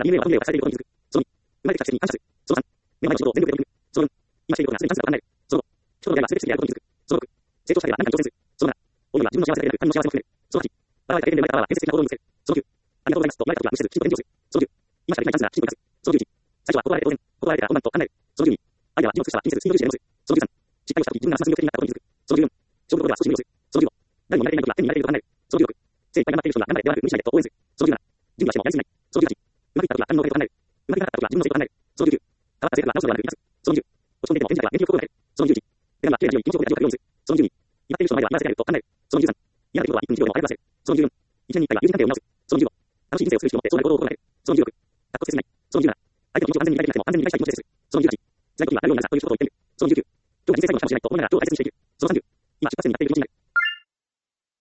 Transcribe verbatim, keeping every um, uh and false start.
ディーエヌエー は本名がされていることに気づく。そのに、生まれてきた季節に感謝する。そのさん、目の前の仕事を全力で取り組む。そのよん、今していることがすでに感謝だと考える。そのご、人の出会いは全てであることに気づく。そのろく、成長したければ何かに挑戦する。そのなな、おいは自分の幸せだけでなく他人の幸せも含める。そのはち、現れた経験で生まれたパワーは建設的な行動に見せる。そのきゅう、ありがとうございますと言われた時は無視せずきちんと返事をする。そのじゅう、今しかできないチャンスならきちんと生かす。そのじゅういち、最初は断られて当然、断られてから本番と考える。そのじゅうに、アイデアは自分を尽くしたら気にせずスピード重視で戻す。そのじゅうさん、失敗をした時自分が明日の積極的になったことに気づく。そのじゅうよん、勝負どころでは少し無理をする。そのじゅうご、誰も見られていない時は手に見られていると考える。そのじゅうろく、精一杯頑張っている人が頑張れではなく無理しないでと応援する。そのじゅうなな、準備はしてもやりすぎない。そのじゅうはち、うまくいった時は他人のおかげと考える。うまくいかなかった時は自分の成功と考える。そのじゅうきゅう、変わった生徒が直すのではなく生かす。そのじゅう、落ち込んでいても演じなければ元気を心がける。そのじゅういち、手紙は綺麗な字を気持ちよくやるようにする。そのじゅうに、今っている人の前では言わせてあげると考える。そのじゅうさん、嫌なことはいっぷんにじゅうびょうでも謝らせる。そのじゅうよん、一年に一回は友人関係を見直す。そのじゅうご、楽しい人生を作る人を持って将来行動を心がける。そのじゅうろく、かっこつけずにない。そのじゅうなな、相手の気持ちを完全に理解できなくても完全に理解したい気持ちでする。そのじゅうはち、辛い時にはなるようになるさという一言を言ってみる。そのじゅうきゅう、今日が人生最後のチャンスにしないと思いながら今日を大切にしていく。そのさんじゅう、今出発点にやっている気持ちになる。